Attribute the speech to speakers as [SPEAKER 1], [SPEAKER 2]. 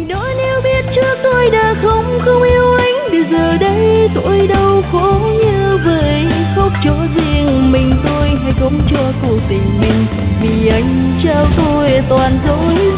[SPEAKER 1] Hãy nói nếu biết trước tôi đã không yêu anh, để giờ đây tôi đau khổ như vậy. Khóc cho riêng mình tôi hay khóc cho cuộc tình mình, vì anh trao tôi toàn dối